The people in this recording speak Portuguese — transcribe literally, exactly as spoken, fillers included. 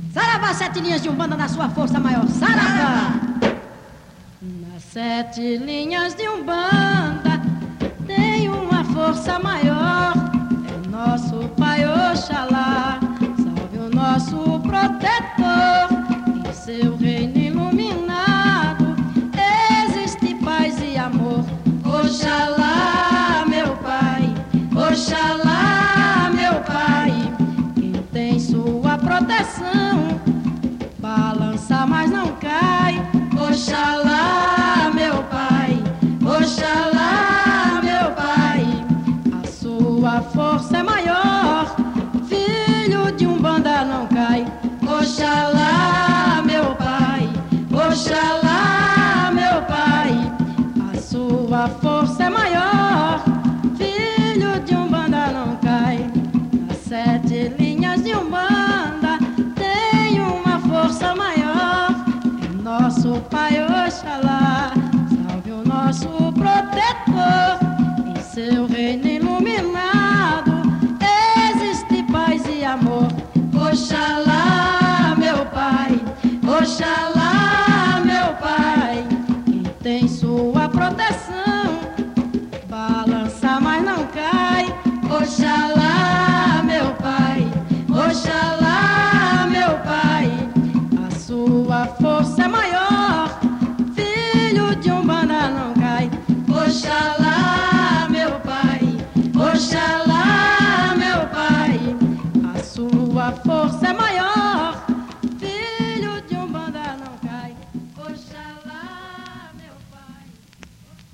Saravá, sete linhas de Umbanda na sua força maior. Saravá! Nas sete linhas de Umbanda tem uma força maior. É o nosso Pai Oxalá. Salve o nosso protetor. Em seu reino iluminado existe paz e amor. Oxalá, meu Pai. Oxalá, meu Pai. Quem tem sua proteção balança, mas não cai. Oxalá, meu Pai. Oxalá, meu Pai. A sua força é maior. Filho de Umbanda não cai. Oxalá, meu Pai. Oxalá, meu Pai. A sua força é maior. Filho de Umbanda não cai. Nas sete linhas de Umbanda tem uma força maior. É nosso Pai Oxalá. Salve o nosso protetor. Em seu reino iluminado existe paz e amor.